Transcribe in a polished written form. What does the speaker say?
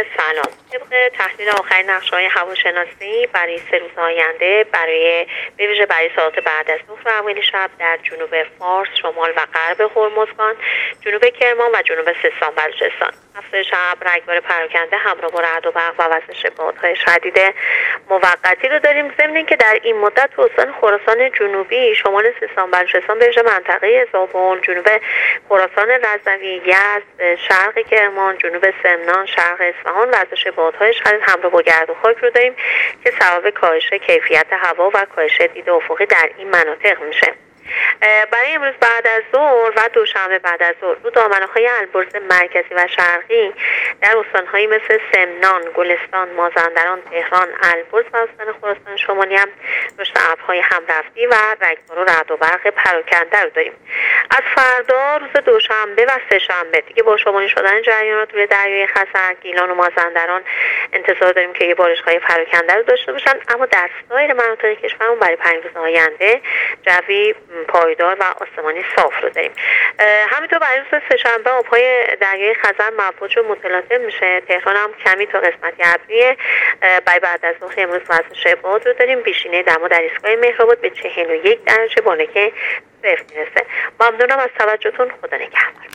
سلام. طبق تحلیل آخرین نقشه‌های هواشناسی برای 3 روز آینده به ویژه برای ساعات بعد از ظهر و اوایل شب در جنوب فارس، شمال و غرب هرمزگان، جنوب کرمان و جنوب سیستان بلوچستان افزایش ابر، رگبار پراکنده همراه با رعد و برق و وزش بادهای شدید موقتی رو داریم. ضمن اینکه در این مدت به استان خراسان جنوبی، شمال سیستان بلوچستان، به ویژه منطقه زابل، جنوب خراسان رضوی، یزد، شرق کرمان، جنوب سمنان، شرق اصفهان وزش بادهای شدید همراه با گرد و خاک رو داریم که سبب کاهش کیفیت هوا و کاهش دید افقی در این مناطق میشه. برای امروز بعد از ظهر و دوشنبه بعد از ظهر رو دامنه‌های البرز مرکزی و شرقی در استان‌هایی مثل سمنان، گلستان، مازندران، تهران، البرز و استان خراسان شمالی هم رشد ابرهای همرفتی و رگبار و رعد و برق پراکنده رو داریم. از فردا روز دوشنبه و سه‌شنبه دیگه با شمالی شدن جریانات روی دریای خزر، گیلان و مازندران انتظار داریم که یه بارش‌های پراکنده رو داشته باشن، اما در سایر مناطق کشورمون برای 5 روز آینده جوی پایدار و آسمانی صاف رو داریم. همینطور برای روز سه‌شنبه آبهای دریای خزر موج و متلاطم میشه. تهران هم کمی تا قسمتی ابریه. برای بعد از ظهر امروز وزش باد رو داریم. بیشینه دما در ایستگاه مهرآباد به 41 درجه، بالای 0 میرسه. ممنونم از توجهتون. خدا نگهدار.